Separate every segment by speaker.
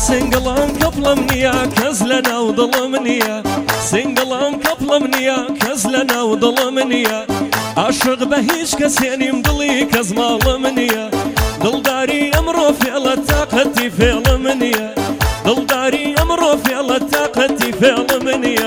Speaker 1: سنقلم كظلمني كزلنا وظلمني سنقلم كظلمني كزلنا وظلمني عاشق بهيش كسيني مضلي كزمالمني دلداري امرو فعل طاقتي فعل مني دلداري امرو فعل طاقتي فعل مني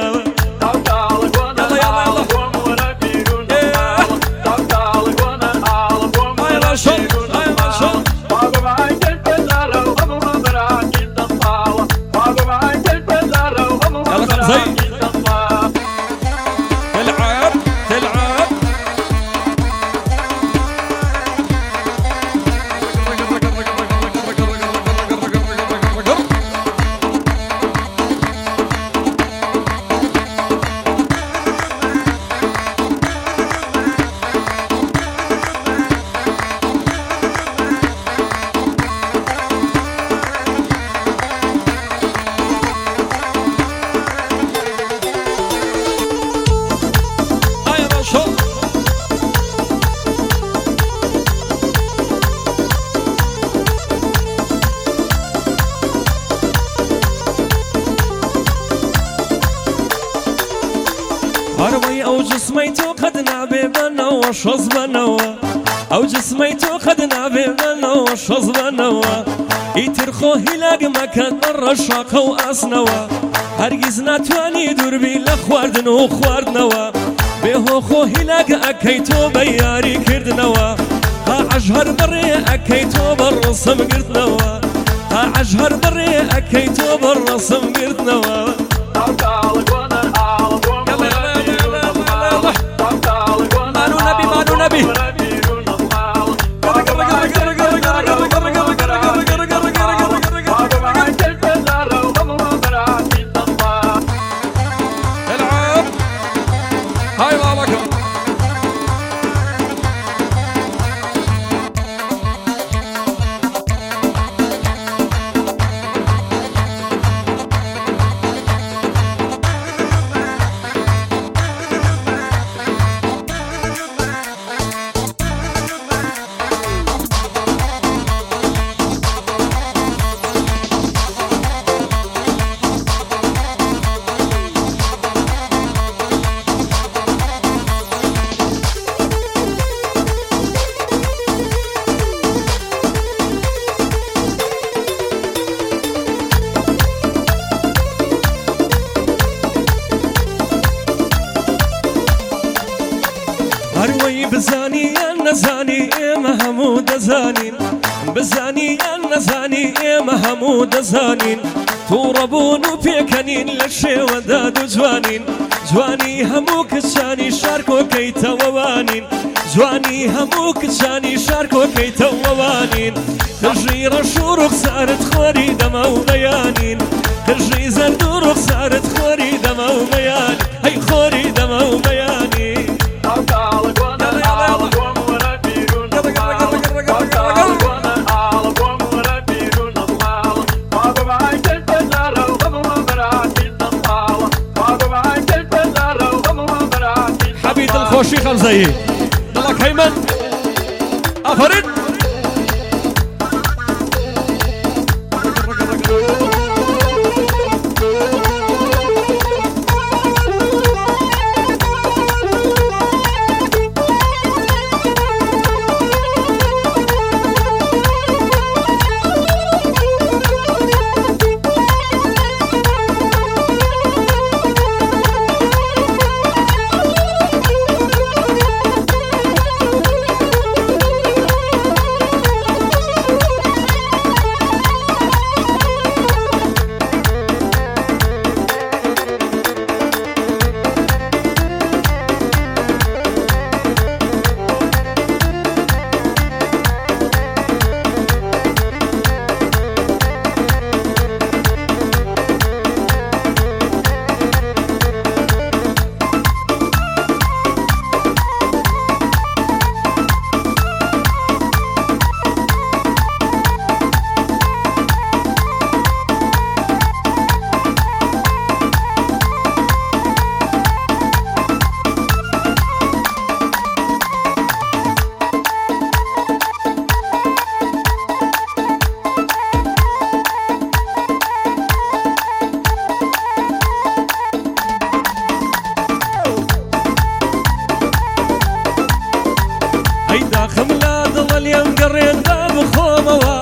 Speaker 1: هروي او جسميتو خدنا ببنا وشظ بنوا او جسميتو خدنا ببنا وشظ بنوا يترخو هلاق مكان الرشاق واسنوا هرگز نتواني دربي لخواردن وخواردنوا بهو خو هلاق اكيتو بياري كردنوا ها عجهر بري اكيتو بالرسم قردنوا ها عجهر بري اكيتو بالرسم قردنوا نبي العب هاي والله هروي بزاني النزاني محمود زانين بزاني النزاني محمود زانين توربون وبيكنين للشي وداد جوانين جواني هموك شاني شاركو كي توانين جواني هموك شاني شاركو كي توانين خرجي رشورك صارت خوري دما وبيانين خرجي زردورك صارت خوري دما وبيانين هي خوري دما وبيانين حبيت الخوشي خمزي ضلك هيمن أفرد ئەی داخم لا دڵە لێم گەڕێن با بخۆمەوە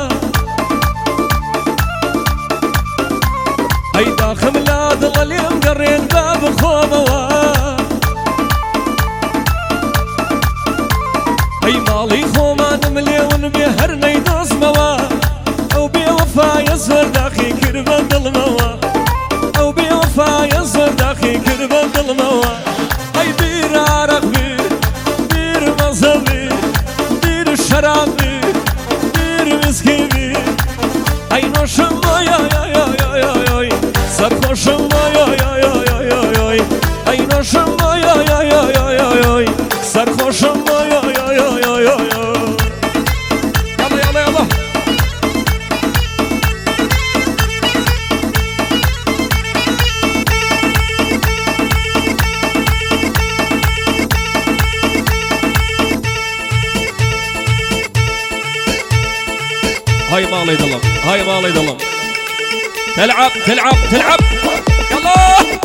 Speaker 1: ئەی داخم لا دڵە لێم گەڕێن با بخۆمەوە ئەی ماڵی خۆمانم لێون بێ هەر نەیدۆزمەوە ئەو بێوەفایە زۆر داخی کرد بە دڵمەوە ئەو بێوەفایە زۆر داخی کرد بە دڵمەوە ئەی بیر عارەق بیر بیر مەزە بیر بیر شەراب بیر بیر ویسکی بیر ئەی نۆشم وای سەرخۆشم وای ئەی نۆشم وای سەرخۆشم وای هاي مالي ظلم هاي مالي ظلم تلعب تلعب تلعب يلا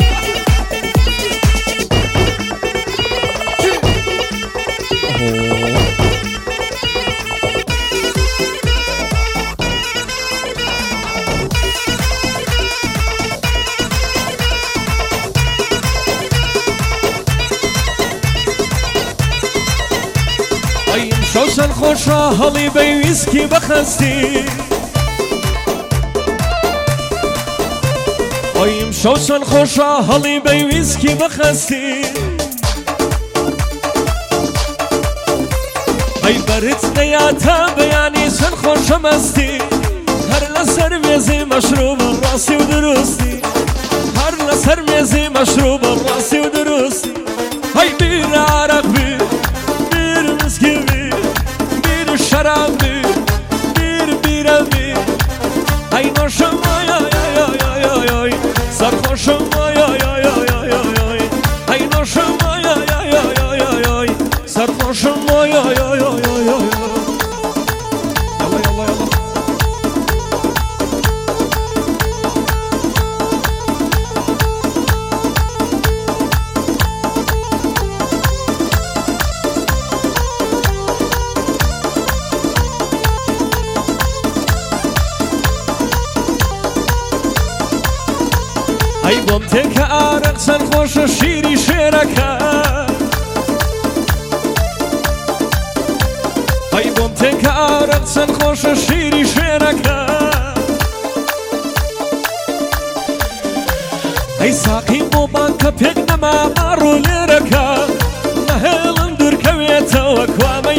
Speaker 1: شوشن خوشا هەڵی بەی ویسکی بەخەستی ئۆیم شوشن خۆشا هەڵی بەی ویسکی بەخەستی ئەی بەرت نەیاتە بەیانی چەند خۆشە مەستی هەر لەسەر مێزی مەشروبە ڕاستی و دروستی هەر لەسەر مێزی مەشروبە ڕاستی و دروستی ئەی بیر عارەق بیر بیر مسکی بیر شراب بیر بیر بیرە بیر ئەی نۆشم وای سەرخۆشم وای ئەی نۆشم وای سەرخۆشم وای ئەی بۆم تێکە ئارەق چەند خۆشە شیری شێرەکە ئەی بۆم تێکە ئارەق چەند خۆشە شیری شێرەکە ئەی ساقیم بۆ بانکە پێک نەما ماڕ و لێرەکە نەهێڵم دوورکەوێتەوە کوامە